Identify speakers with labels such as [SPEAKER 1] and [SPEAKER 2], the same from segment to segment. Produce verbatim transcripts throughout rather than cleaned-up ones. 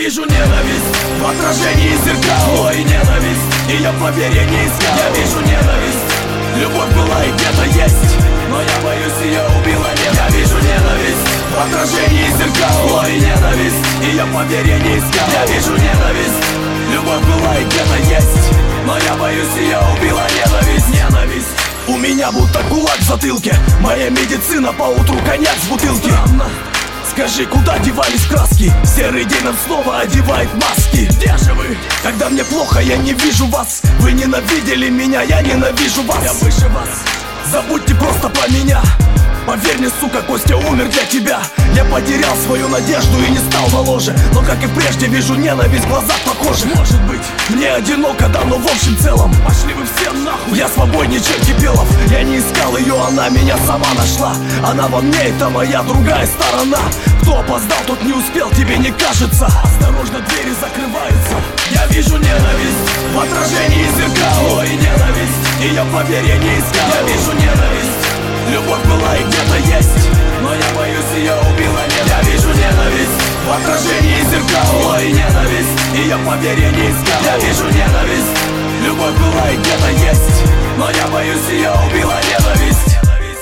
[SPEAKER 1] вижу ненависть в отражении зеркал. Ой, ненависть, ее поверье не искал. Я вижу ненависть, любовь была и где-то есть, но я боюсь, ее убила ненависть. Я вижу ненависть в отражении зеркал. Ой, ненависть, ее поверье не искал. Я вижу ненависть, любовь была и где-то есть, но я боюсь, ее убила ненависть. Ненависть. У меня будто кулак в затылке, моя медицина поутру коньяк с бутылки. Странно. Скажи, куда девались краски? Серый день нам снова одевает маски. Где же вы? Когда мне плохо, я не вижу вас. Вы ненавидели меня, я ненавижу вас. Я выше вас. Забудьте просто про меня. Поверь мне, сука, Костя умер для тебя. Я потерял свою надежду и не стал моложе, но как и прежде вижу ненависть в глазах похожих. Может быть, мне одиноко, да, но в общем целом пошли вы все нахуй. Я свободнее, чем Кипелов. Я не искал ее, она меня сама нашла. Она во мне, это моя другая сторона. Кто опоздал, тот не успел, тебе не кажется? Осторожно, двери закрываются. Я вижу ненависть в отражении зеркал. Ой, ненависть, ее поверье не искал. Я вижу ненависть, любовь была и где-то есть, но я боюсь, ее убила ненависть. Я вижу ненависть в отражении зеркал. Ой, ненависть, ее поверье не искал. Я вижу ненависть, любовь была и где-то есть, но я боюсь, ее убила ненависть.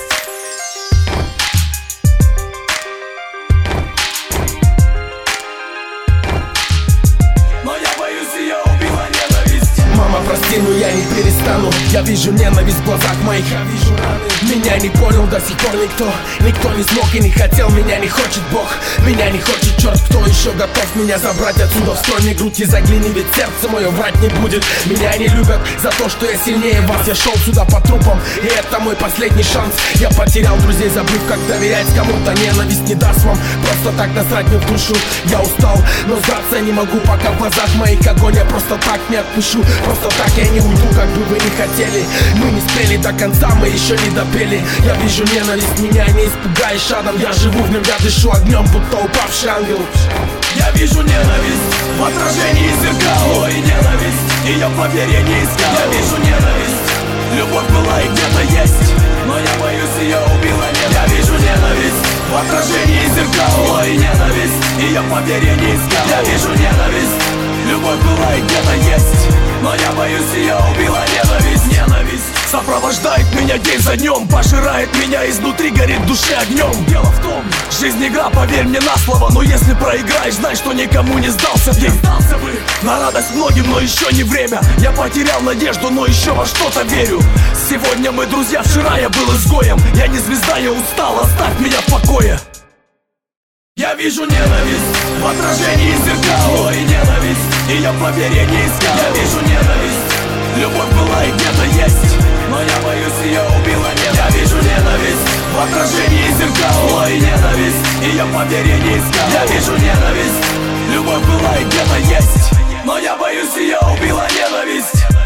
[SPEAKER 1] Но я боюсь, ее убила ненависть.
[SPEAKER 2] Мама, прости, но я не перестану. Я вижу ненависть в глазах моих. Я вижу раны. Меня не понял до сих пор никто. Никто не смог и не хотел. Меня не хочет Бог. Меня не хочет черт. Кто еще готов меня забрать отсюда? Вскрой мне грудь и загляни, ведь сердце мое врать не будет. Меня не любят за то, что я сильнее вас. Я шел сюда по трупам, и это мой последний шанс. Я потерял друзей, забыв, как доверять кому-то. Ненависть не даст вам просто так насрать мне в душу. Я устал, но сдаться не могу, пока в глазах моих огонь. Я просто так не отпущу. Просто так я не уйду, как бы вы не хотели. Мы не спели до конца, мы еще не допели. Я вижу ненависть, меня не испугаешь адом. Я живу в нем, я дышу огнем, будто упавший ангел.
[SPEAKER 1] Я вижу ненависть в отражении зеркал. Ой, ненависть, ее поверье не искал. Я вижу ненависть, любовь была и где-то есть, но я боюсь, ее убила ненависть. Я вижу ненависть в отражении зеркал. Ой, ненависть, ее поверье не искал. Я вижу ненависть, любовь была и где-то есть, но я боюсь, ее убила ненависть. Ненависть сопровождает меня день за днем, пожирает меня изнутри, горит в душе огнем. Дело в том, жизнь игра, поверь мне на слово, но если проиграешь, знай, что никому не сдался ты. Сдался бы на радость многим, но еще не время. Я потерял надежду, но еще во что-то верю. Сегодня мы друзья, вчера я был изгоем. Я не звезда, я устал, оставь меня в покое. Я вижу ненависть в отражении зеркал. Ой, ненависть, ее поверье не искал. Я вижу ненависть, любовь была и где-то есть, но я боюсь, ее убила ненависть. Я вижу ненависть в отражении зеркал. Ой, ненависть, ее поверье не искал. Я вижу ненависть, любовь была и где-то есть, но я боюсь, ее убила ненависть.